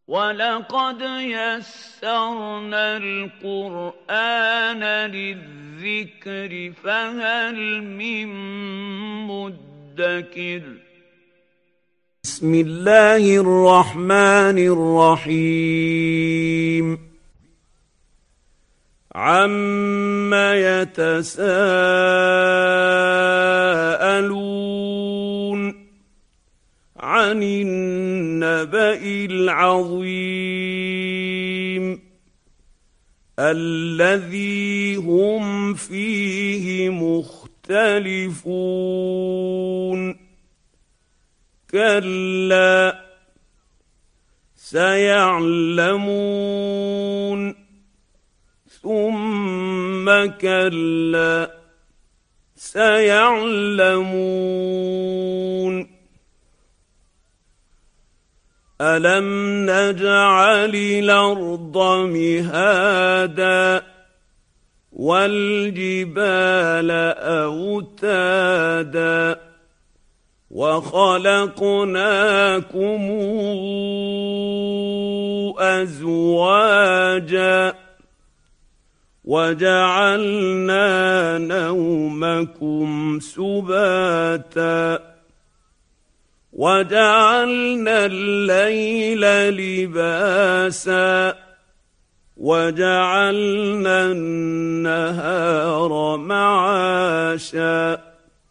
وَلَقَدْ يَسَّرْنَا الْقُرْآنَ لِلذِّكْرِ فَهَلْ مِن مُّدَّكِرٍ بسم الله الرحمن الرحيم عَمَّ يَتَسَاءَلُونَ عَنِ النَّبَإِ الْعَظِيمِ الَّذِي هُمْ فِيهِ مُخْتَلِفُونَ كَلَّا سَيَعْلَمُونَ ثُمَّ كَلَّا سَيَعْلَمُونَ أَلَمْ نَجْعَلِ الْأَرْضَ مِهَادًا وَالْجِبَالَ أَوْتَادًا وَخَلَقْنَاكُمْ أَزْوَاجًا وَجَعَلْنَا نَوْمَكُمْ سُبَاتًا وَجَعَلْنَا اللَّيْلَ لِبَاسًا وَجَعَلْنَا النَّهَارَ مَعَاشًا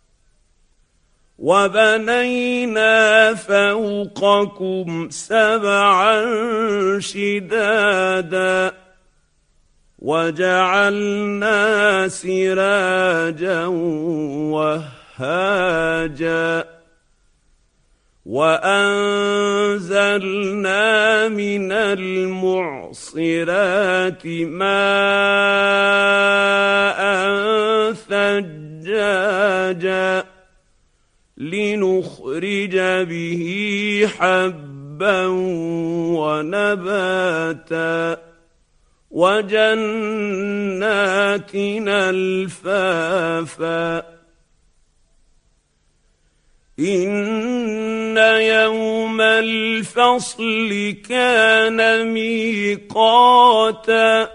وَبَنَيْنَا فَوْقَكُمْ سَبْعًا شِدَادًا وَجَعَلْنَا سِرَاجًا وَهَّاجًا وَأَنزَلْنَا مِنَ الْمُعْصِرَاتِ مَاءً ثَجَّاجًا لِنُخْرِجَ بِهِ حَبًّا وَنَبَاتًا وَجَنَّاتٍ أَلْفَافًا إِنَّ يَوْمَ الْفَصْلِ كَانَ مِيقَاتًا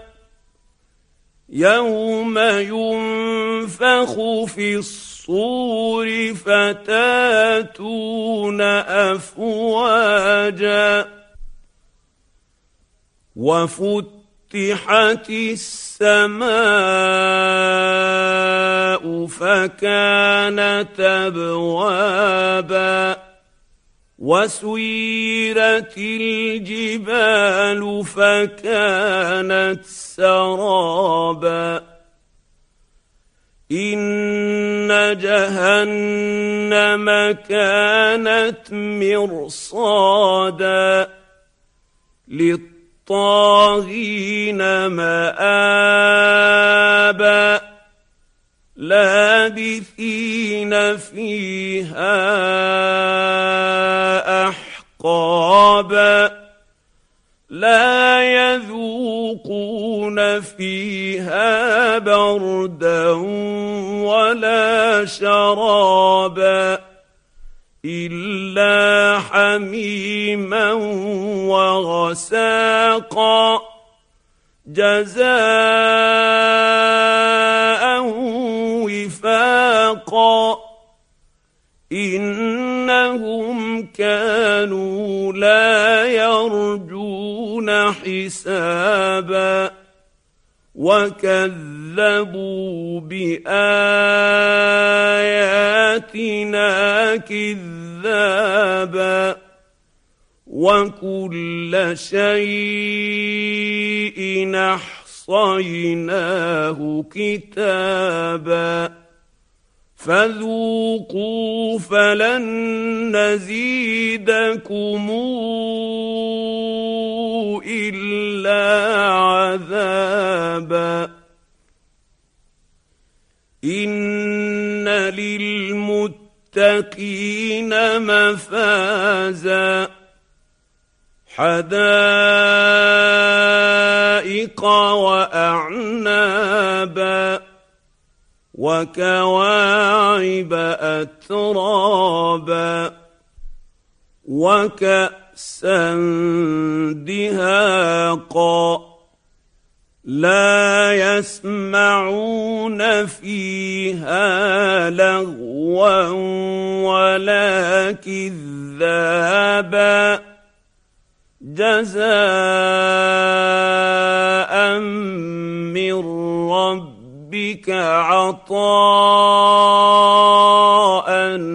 يَوْمَ يُنفَخُ فِي الصُّورِ فَتَأْتُونَ أَفْوَاجًا وَفُتِحَتِ السَّمَاءُ فَكَانَتْ أَبْوَابًا وَسُيِّرَتِ الْجِبَالُ فَكَانَتْ سَرَابًا إِنَّ جَهَنَّمَ كَانَتْ مِرْصَادًا لِلطَّاغِينَ مَآبًا لَابِثِينَ فِيهَا أَحْقَابًا لَا يَذُوقُونَ فِيهَا بَرْدًا وَلَا شَرَابًا إِلَّا حَمِيمًا وَغَسَّاقًا جَزَاءً وِفَاقًا إِنَّهُمْ كَانُوا لَا يَرْجُونَ حِسَابًا وَكَذَّبُوا بِآيَاتِنَا كِذَّابًا وَكُلَّ شَيْءٍ أَحْصَيْنَاهُ كِتَابًا فَذُوقُوا فَلَن نَّزِيدَكُمْ إِلَّا عَذَابًا إِنَّ لِلْمُتَّقِينَ مَفَازًا حَدَائِقَ وَأَعْنَابًا وَكَوَاعِبَ أَتْرَابًا وَكَأْسًا دهاقا لا يسمعون فيها لغوا ولا كذابا جزاء من ربك عطاء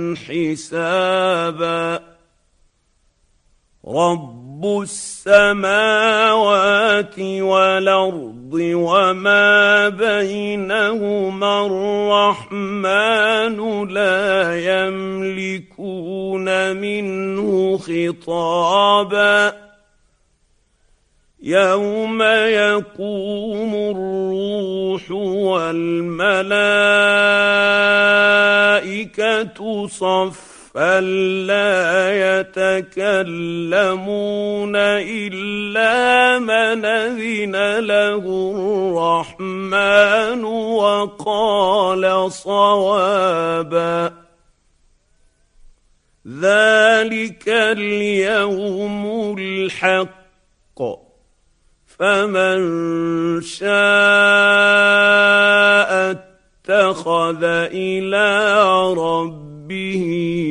حسابا رب السماوات والأرض وما بينهما الرحمن لا يملكون منه خطابا يوم يقوم الروح والملائكة صفا فلا يتكلمون إلا من أذن له الرحمن وقال صوابا ذلك اليوم الحق فمن شاء اتخذ إلى ربه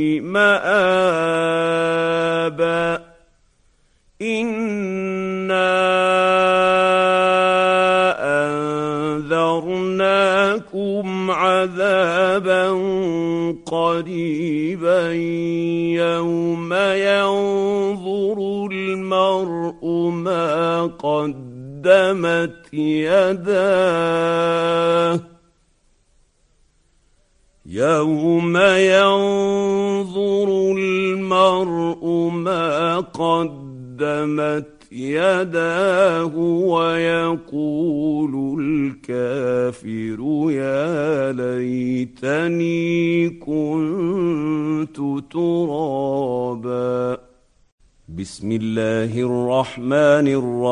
مآبا إنا أنذرناكم عذابا قريبا يوم ينظر المرء ما قدمت يداه يوم ينظر المرء ما قدمت يداه ويقول الكافر يا ليتني كنت ترابا بسم الله الرحمن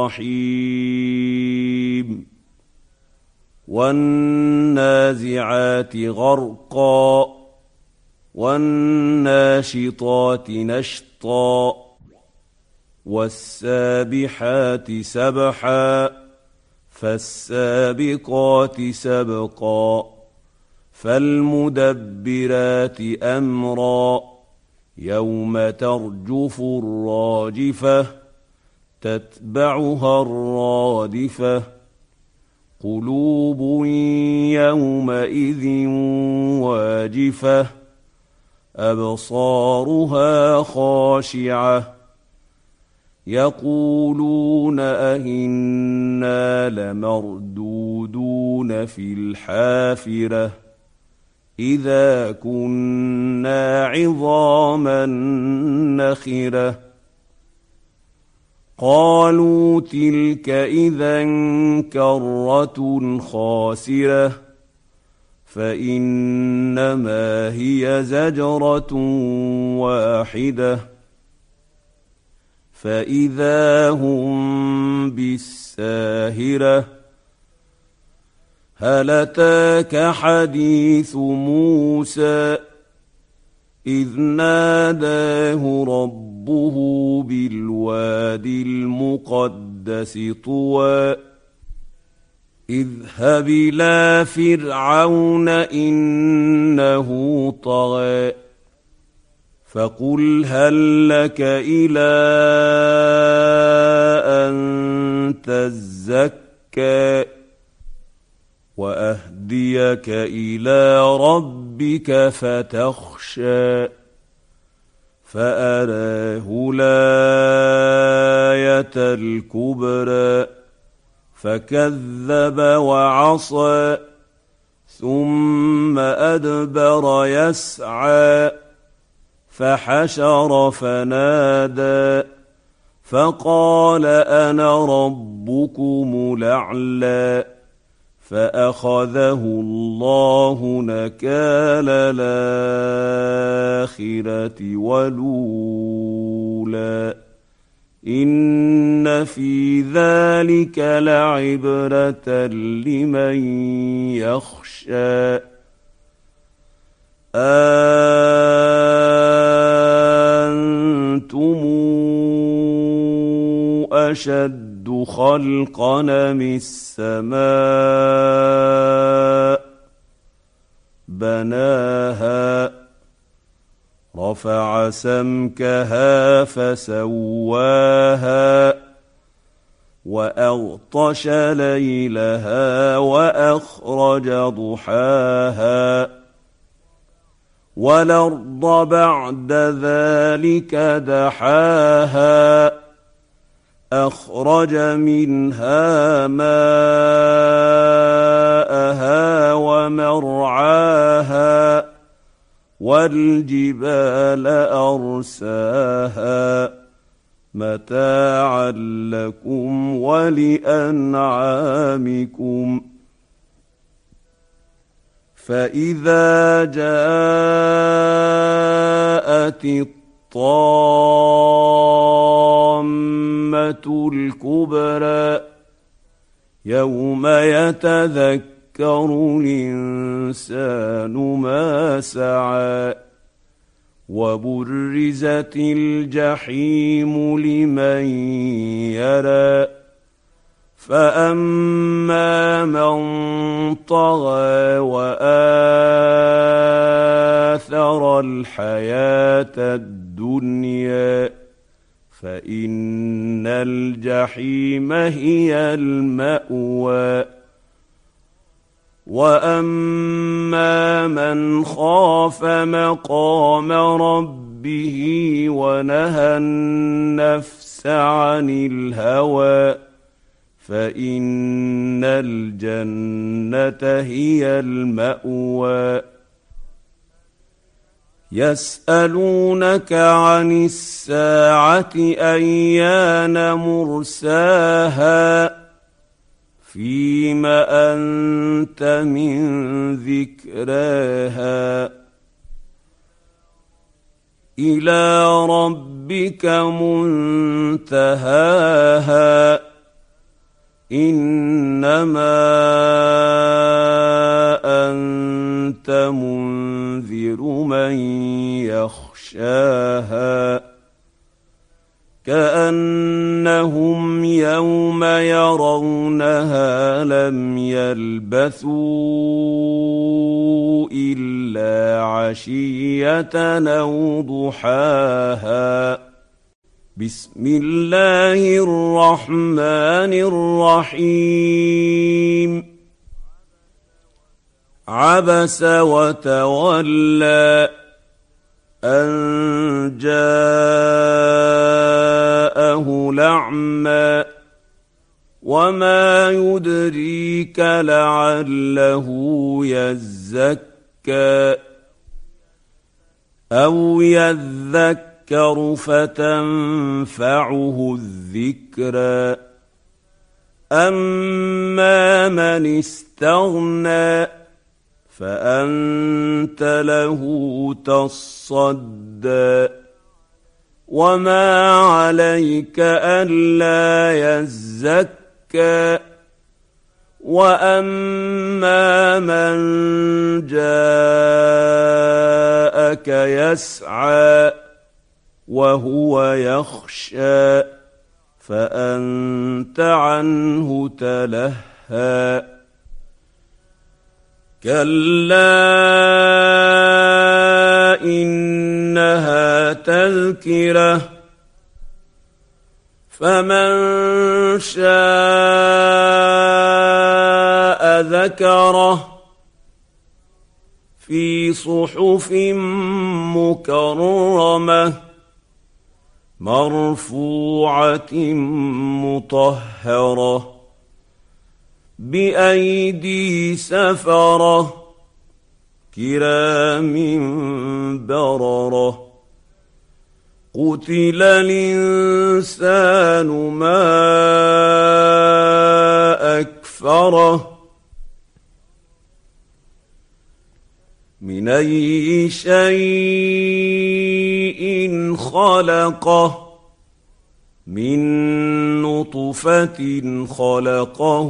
الرحيم والنازعات غرقا والناشطات نشطا والسابحات سبحا فالسابقات سبقا فالمدبرات أمرا يوم ترجف الراجفة تتبعها الرادفة قلوب يومئذ واجفة أبصارها خاشعة يقولون أئنا لمردودون في الحافرة إذا كنا عظاما نخرة قالوا تلك إذا كرة خاسرة فإنما هي زجرة واحدة فإذا هم بالساهرة هل أتاك حديث موسى إذ ناداه ربه بالوادي المقدس طوى اذهب إلى فرعون إنه طغى فقل هل لك إلى أن تزكى وأهديك إلى ربك فتخشى فأراه الآية الكبرى فكذب وعصى ثم أدبر يسعى فحشر فنادى فقال أنا ربكم الأعلى فأخذه الله نكال الآخرة والأولى إن في ذلك لعبرة لمن يخشى أنتم أشد خلقا من السماء بناها رفع سمكها فسواها وأغطش ليلها وأخرج ضحاها والأرض بعد ذلك دحاها أخرج منها ماءها ومرعاها والجبال أرساها متاعا لكم ولأنعامكم فإذا جاءت الطامة الكبرى يوم يتذكر الإنسان ما سعى وبرزت الجحيم لمن يرى فأما من طغى وآثر الحياة الدنيا فإن الجحيم هي المأوى وأما من خاف مقام ربه ونهى النفس عن الهوى فإن الجنة هي المأوى يسألونك عن الساعة أيان مرساها فيم أنت من ذكراها إلى ربك منتهاها إنما أنت منذر من يخشاها كأنهم يوم يرونها لم يلبثوا إلا عشية أو ضحاها بسم الله الرحمن الرحيم عبس وتولى أن جاءه الأعمى وما يدريك لعله يزكى أو يذكر فتنفعه الذكرى أما من استغنى فأنت له تصدى وما عليك ألا يزكى وأما من جاءك يسعى وهو يخشى فأنت عنه تلهى كلا إنها تذكرة فمن شاء ذكره في صحف مكرمة مرفوعة مطهرة بأيدي سفرة كرام بررة قتل الإنسان ما أكفره من أي شيء خلقه من نطفة خلقه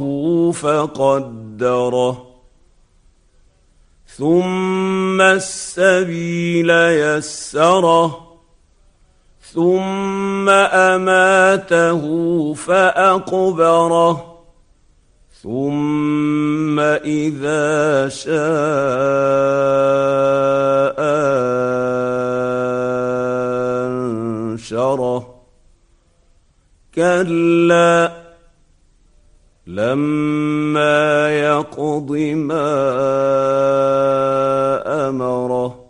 فقدره ثم السبيل يسره ثم أماته فأقبره ثم إذا شاء أنشره كلا لما يقض ما أمره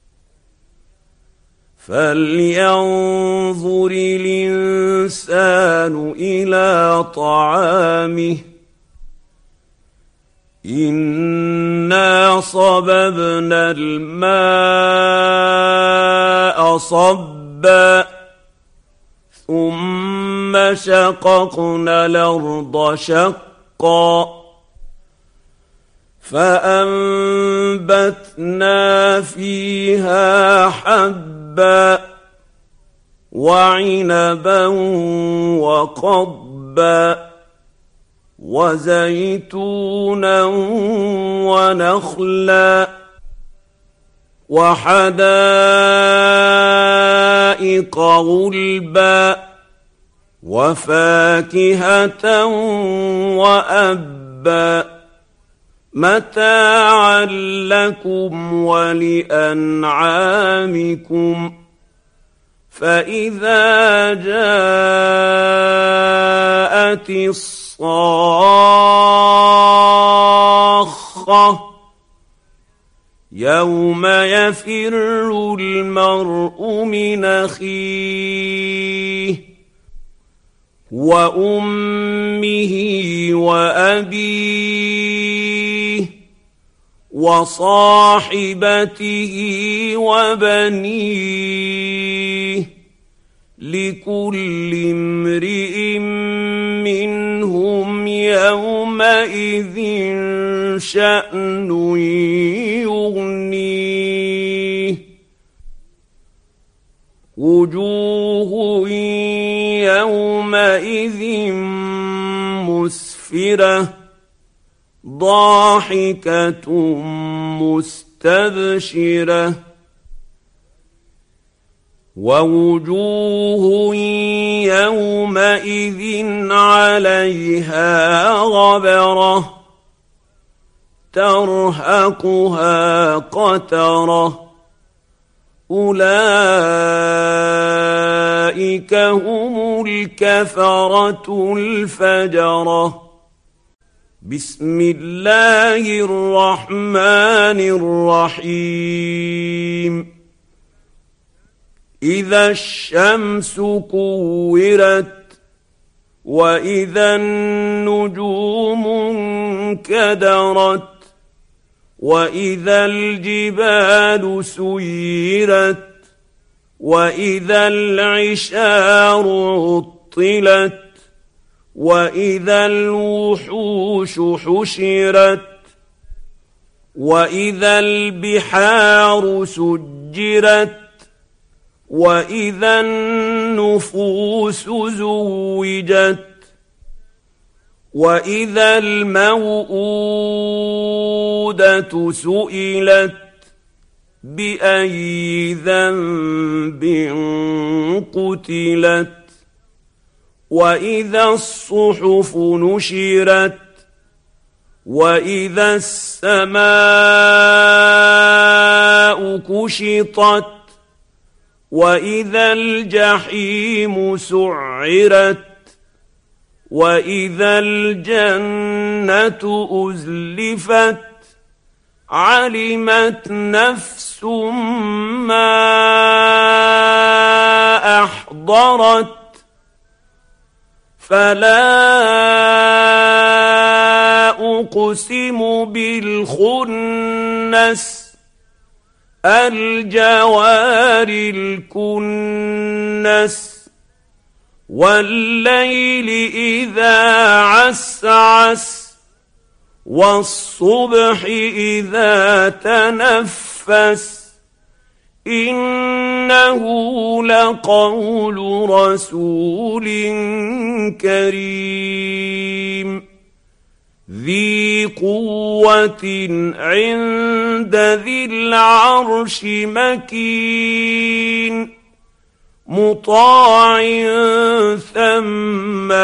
فلينظر الإنسان إلى طعامه إنا صببنا الماء صبا ثم شققنا الأرض شقا فأنبتنا فيها حبا وعنبا وقضبا وزيتونا ونخلا وحدائق غلبا وفاكهة وأبا متاعا لكم ولأنعامكم فإذا جاءت الصاخة يوم يفر المرء من أخيه وأمه وأبيه وصاحبته وبنيه لكل امرئ منهم يومئذ شأن يغنيه وجوه يومئذ مسفرة ضاحكة مستبشرة ووجوه يومئذ عليها غبرة ترهقها قترة أولئك هم الكفرة الفجرة بسم الله الرحمن الرحيم إذا الشمس كورت وإذا النجوم انكدرت وإذا الجبال سيرت وإذا العشار عطلت وإذا الوحوش حشرت وإذا البحار سجرت وإذا النفوس زوجت وإذا الموءودة سئلت بأي ذنب قتلت وإذا الصحف نشرت وإذا السماء كشطت وإذا الجحيم سعرت وإذا الجنة أزلفت علمت نفس ما أحضرت فلا أقسم بالخنس الجوار الكنس والليل إذا عسعس والصبح إذا تنفس إنه لقول رسول كريم ذي قوة عند ذي العرش مكين مطاع ثم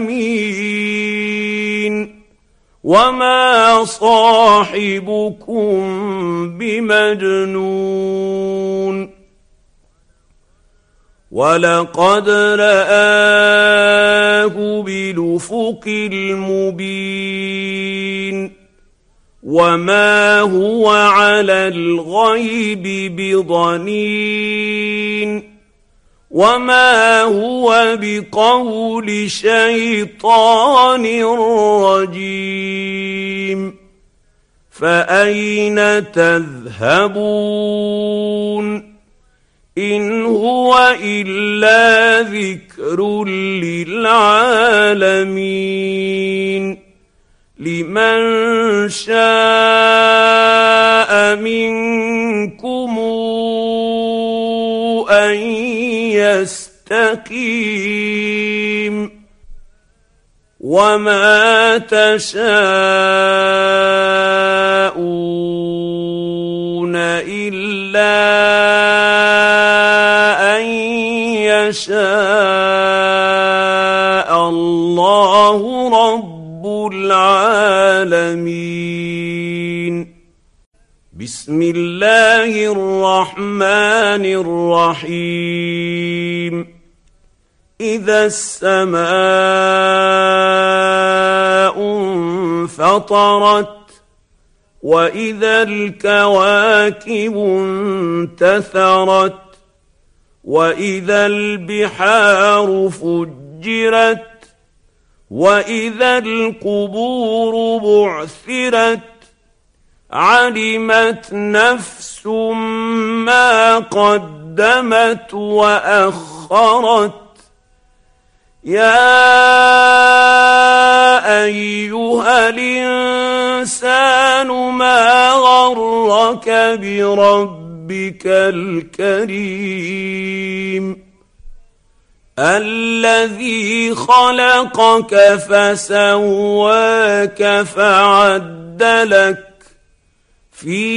أمين وما صاحبكم بمجنون ولقد رآه بالأفق المبين وما هو على الغيب بضنين وما هو بقول شيطان رجيم فأين تذهبون إن هو إلا ذكر للعالمين لمن شاء منكم أن يستقيم وما تشاءون إلا أن يشاء الله رب العالمين بسم الله الرحمن الرحيم إذا السماء انفطرت وإذا الكواكب انتثرت وإذا البحار فجرت وإذا القبور بعثرت علمت نفس ما قدمت وأخرت يا أيها الإنسان ما غرك بربك الكريم الذي خلقك فسواك فعدلك في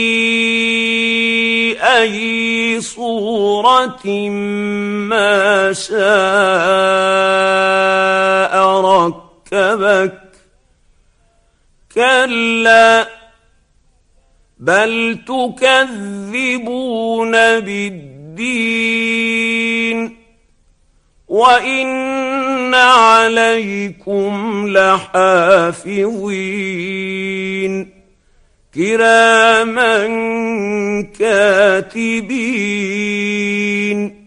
أي صورة ما شاء ركبك كلا بل تكذبون بالدين وإن عليكم لحافظين كراما كاتبين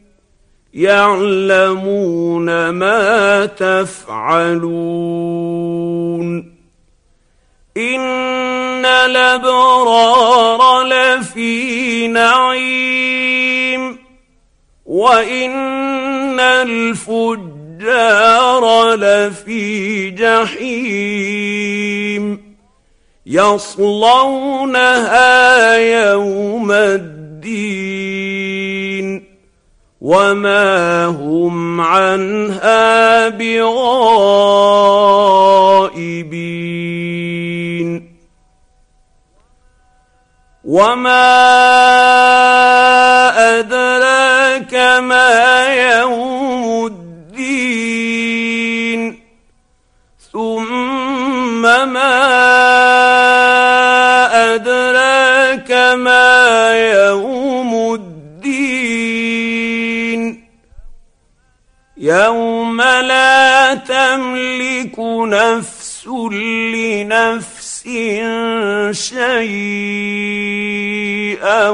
يعلمون ما تفعلون إن الأبرار لفي نعيم وإن الفجار لفي جحيم يصلونها يوم الدين وما هم عنها بغائبين وما أدراك ما يوم الدين ثم ما أدراك ما يوم الدين يوم لا تملك نفس لنفس شيئا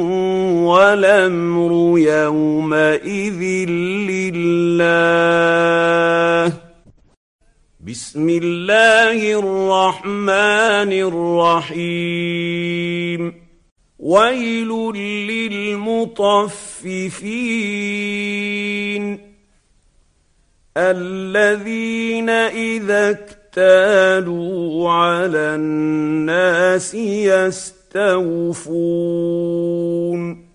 والأمر يومئذ لله بسم الله الرحمن الرحيم ويل للمطففين الذين إذا اكتالوا على الناس يستوفون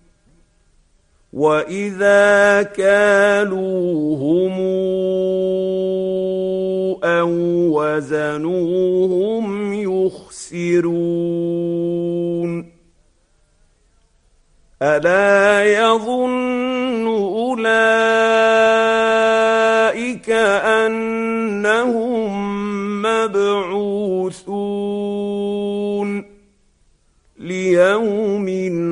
وإذا كالوهم أو وزنوهم يخسرون ألا يظن أولئك أنهم مبعوثون ليوم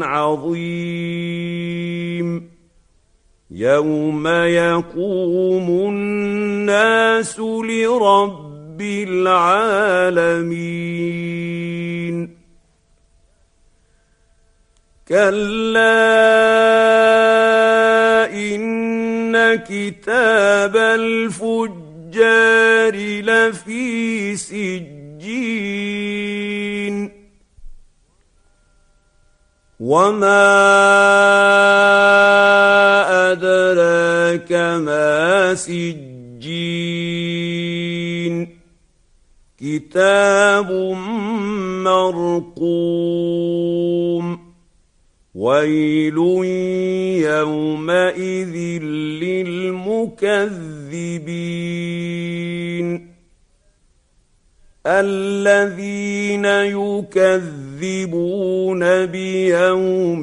عظيم يوم يقوم الناس لرب العالمين كلا إن كتاب الفجار لفي سجين وما أدراك ما سجين كتاب مرقوم ويل يومئذ للمكذبين الذين يكذبون بيوم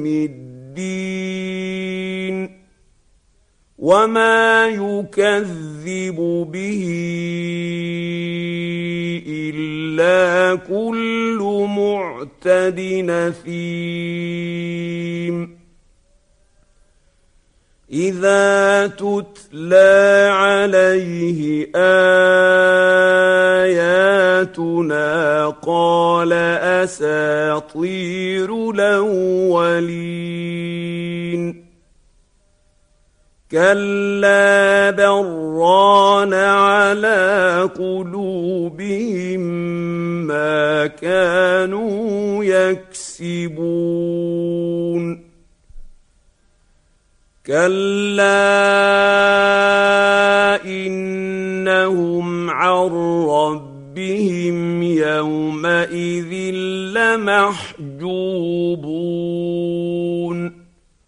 الدين وما يكذب به إلا كل معتد نثيم إذا تتلى عليه آياتنا قال أساطير الأولين كلا بران على قلوبهم ما كانوا يكسبون كلا إنهم عن ربهم يومئذ لمحجوبون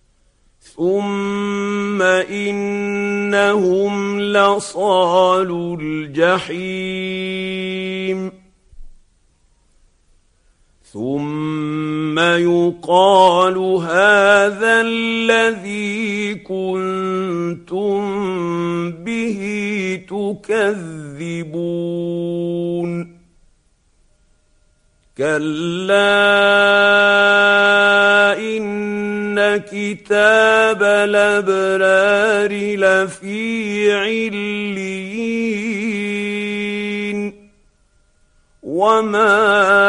ثم إنهم لصالو الجحيم ثم يقال هذا الذي كنتم به تكذبون كلا إن كتاب الأبرار لفي عليين وما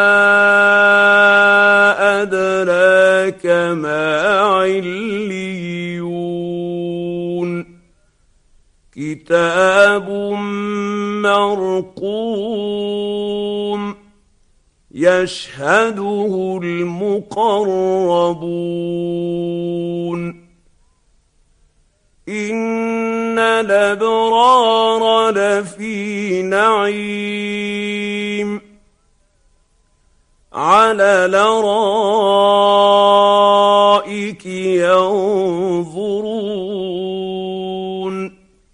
أدراك ما عليون كتاب مرقوم يشهده المقربون إن الأبرار لفي نعيم على الأرائك ينظرون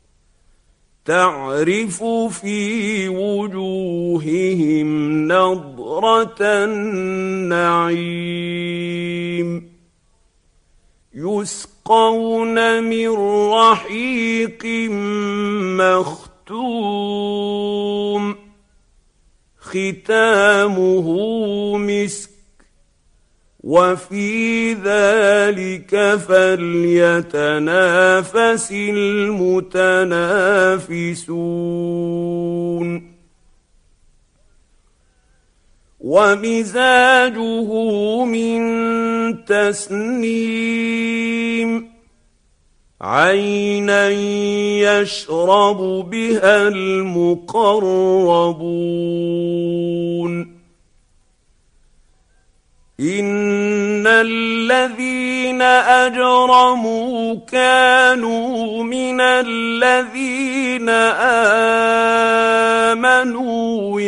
تعرف في وجوههم نضرة النعيم يسقون من رحيق مختوم ختامه مسك وفي ذلك فليتنافس المتنافسون ومزاجه من تسنيم عينا يشرب بها المقربون إن الذين أجرموا كانوا من الذين آمنوا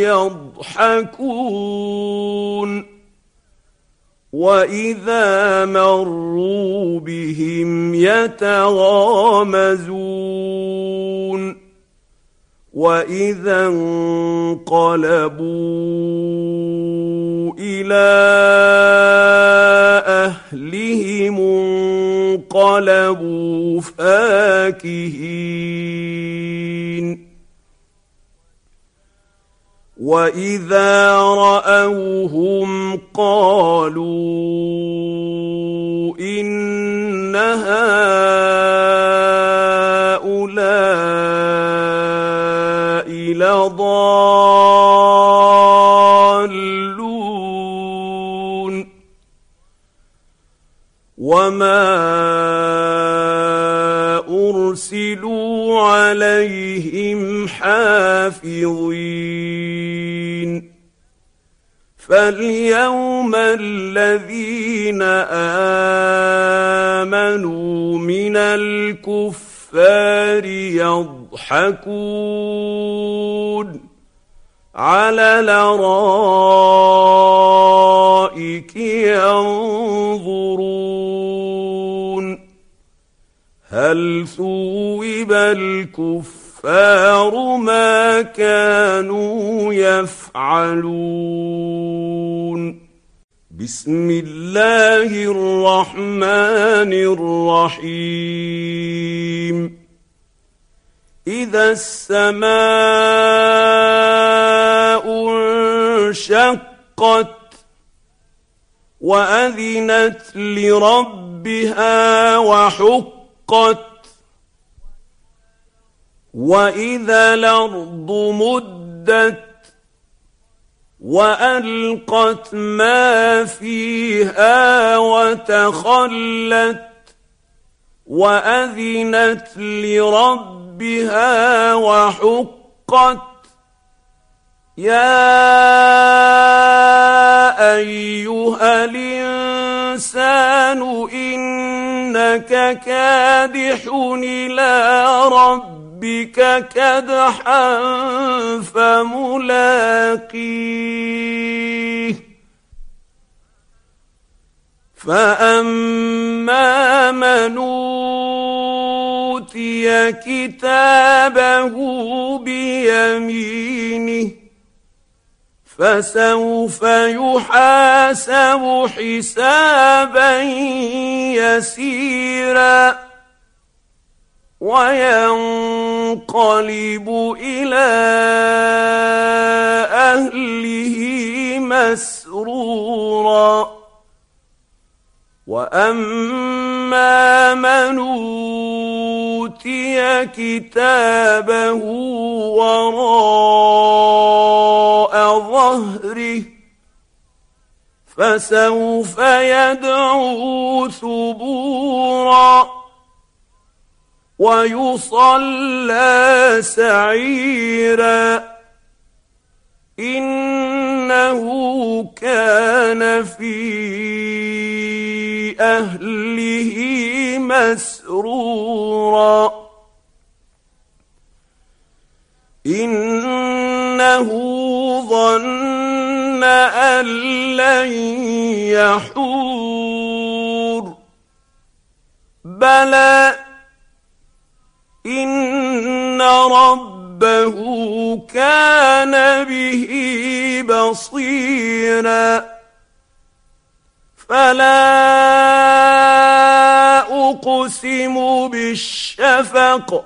يضحكون وإذا مروا بهم يتغامزون وإذا انقلبوا إلى أهلهم فانقلبوا فاكهين وإذا رأوهم قالوا إن هؤلاء لضالون وما أرسلوا عليهم حافظين فاليوم الذين آمنوا من الكفار يضحكون على الأرائك ينظرون هل ثوب الكفار ما كانوا يفعلون بسم الله الرحمن الرحيم إذا السماء انشقت وأذنت لربها وحقت وإذا الأرض مدت وألقت ما فيها وتخلت وأذنت لربها وحقت يا أيها الإنسان إنك كادح إلى ربك كدحا فملاقيه فأما من أوتي كتابه بيمينه فسوف يحاسب حسابا يسيرا وينقلب إلى أهله مسرورا وأما من أوتي كتابه وراء ظهره فسوف يدعو ثبورا ويصلى سعيرا إنه كان في أهله مسرورا إنه ظن أن لن يحور بلى إن ربه كان به بصيرا فلا أقسم بالشفق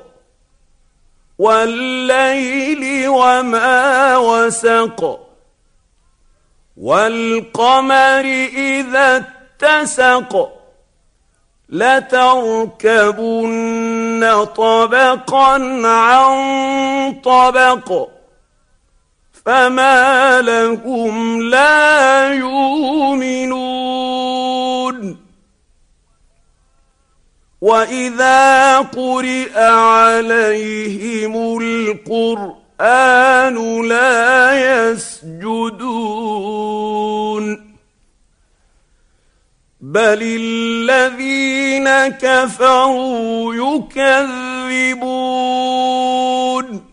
والليل وما وسق والقمر إذا اتسق لتركبن طبقا عن طبق فما لهم لا يؤمنون وإذا قرئ عليهم القرآن لا يسجدون بل الذين كفروا يكذبون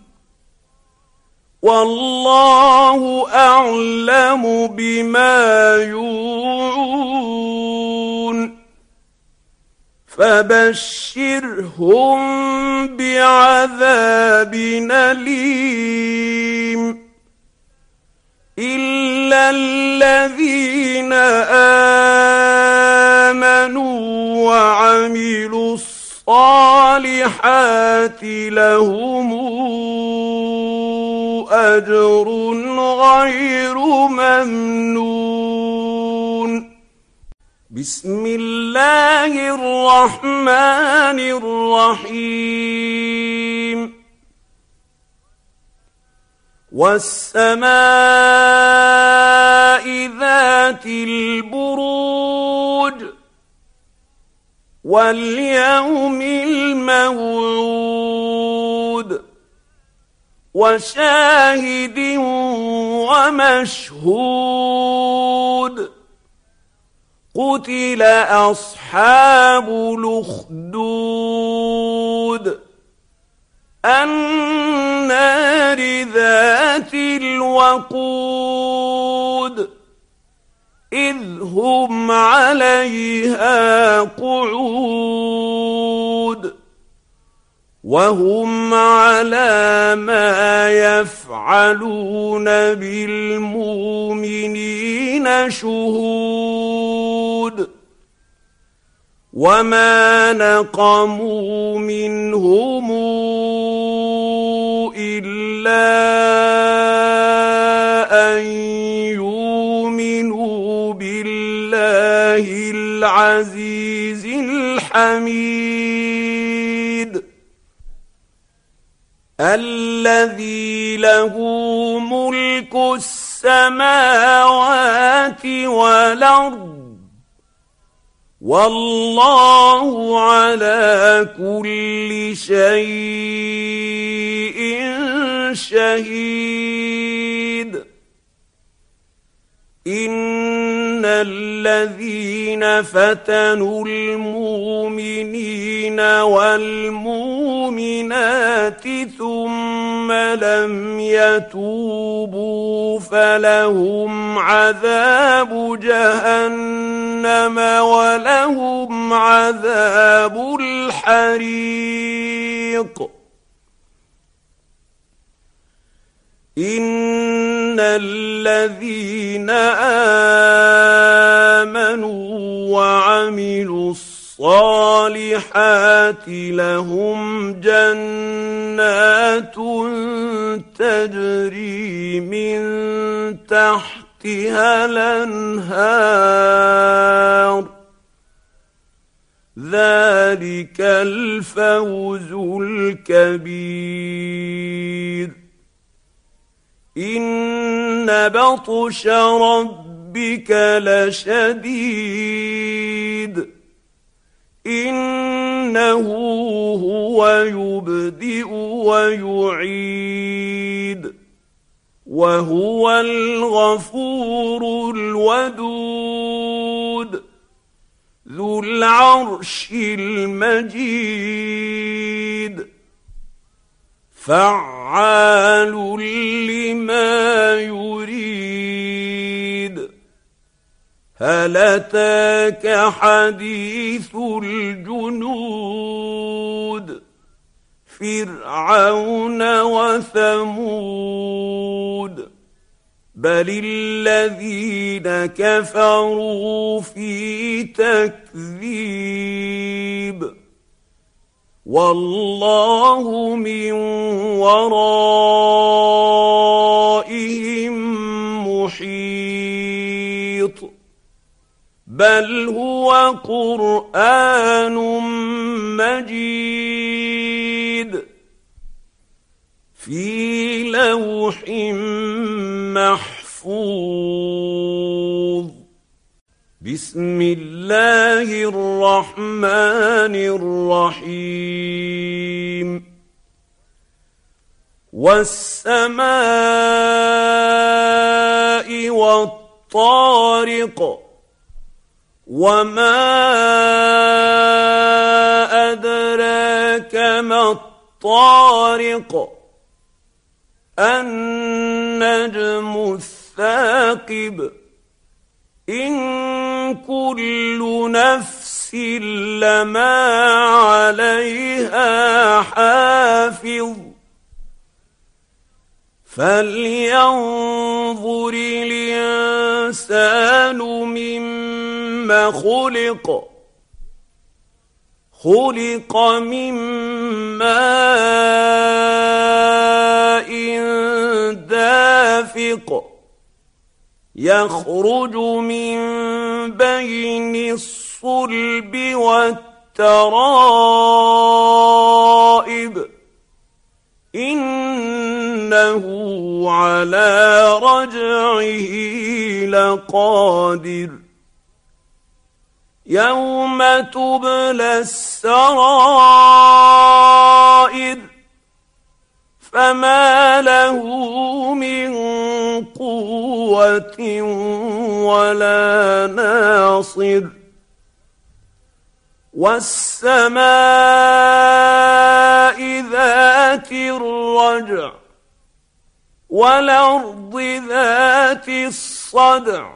والله أعلم بما يوعون فبشرهم بعذاب أليم إلا الذين آمنوا وعملوا وعملوا الصالحات لهم أجر غير ممنون. بسم الله الرحمن الرحيم. والسماء ذات البروج واليوم الموعود وشاهد ومشهود. قتل أصحاب الأخدود النار ذات الوقود إذ هم عليها قعود وهم على ما يفعلون بالمؤمنين شهود. وما نقموا منهم إلا أن يؤمنوا بالله العزيز الحميد الذي له ملك السماوات والأرض والله على كل شيء شهيد. إن الذين فتنوا المؤمنين والمؤمنات ثم لم يتوبوا فلهم عذاب جهنم ولهم عذاب الحريق. إن الذين آمنوا وعملوا الصالحات لهم جنات تجري من تحتها الأنهار ذلك الفوز الكبير. إن بطش ربك لشديد إنه هو يبدئ ويعيد وهو الغفور الودود ذو العرش المجيد فعال لما يريد. هل أتاك حديث الجنود فرعون وثمود بل الذين كفروا في تكذيب والله من ورائهم محيط بل هو قرآن مجيد في لوح محفوظ. بسم الله الرحمن الرحيم. والسماء والطارق وما أدراك ما الطارق النجم الثاقب إن كل نفس لما عليها حافظ فلينظر الإنسان مما خلق خلق من ماء دافق يخرج من بين الصلب والترائب إنه على رجعه لقادر يوم تبلى السرائر فما له من قوة ولا ناصر والسماء ذات الرجع والأرض ذات الصدع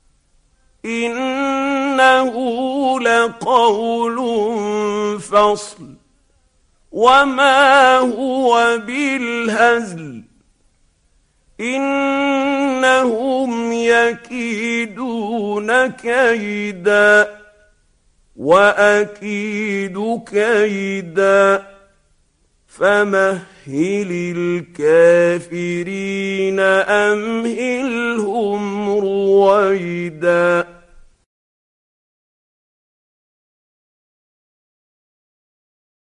إنه لقول فصل وما هو بالهزل إنهم يكيدون كيدا وأكيد كيدا فمهل الكافرين أمهلهم رويدا